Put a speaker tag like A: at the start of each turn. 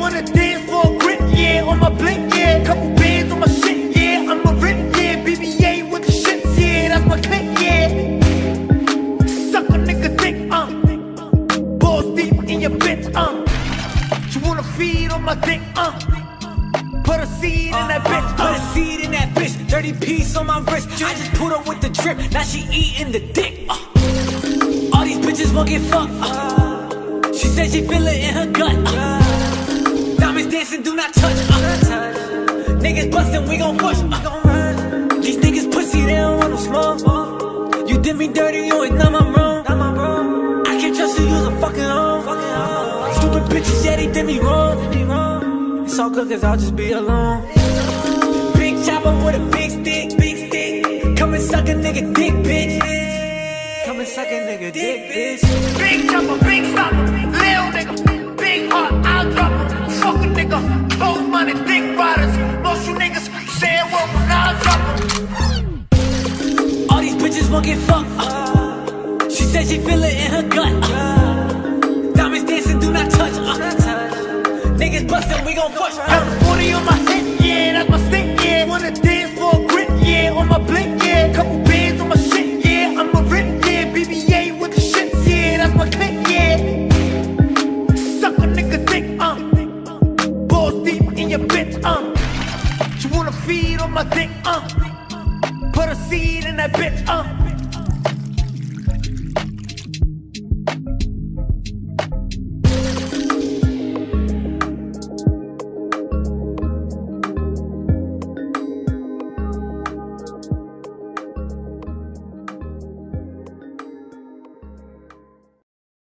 A: wanna dance for a grip, yeah. On my blink, yeah. Couple bands on my shit, yeah. I'm a rip, yeah. BBA with the shits, yeah. That's my click, yeah. Suck a nigga dick, balls deep in your bitch, You wanna feed on my dick, put a seed in that bitch,
B: put a seed in that bitch. 30 piece on my wrist. I just put her with the drip. Now she eating the dick. All these bitches won't get fucked. She said she feel it in her gut. Diamonds dancing, do not touch. Niggas bustin', we gon' push. These niggas pussy, they don't want no smoke. You did me dirty, you ain't not my wrong. I can't trust you, you's a fucking hoe. Stupid bitches, yeah, they did me wrong. It's all good cause I'll just be alone. Big chopper with a big stick, big stick. Come and suck a nigga dick, bitch. Come and suck a nigga dick, bitch.
A: big chopper, big stopper, lil nigga, big heart, I'll drop him. Fuck a nigga, both money, dick riders. Most you niggas saying well when I'll drop him.
B: All these bitches won't get fucked. She said she feel it in her gut. Diamonds dancing, do not touch. Niggas bustin', we gon' push.
A: Got a 40 on my hip, yeah, that's my stick, yeah. Wanna dance for a grip, yeah. On my blink, yeah. Couple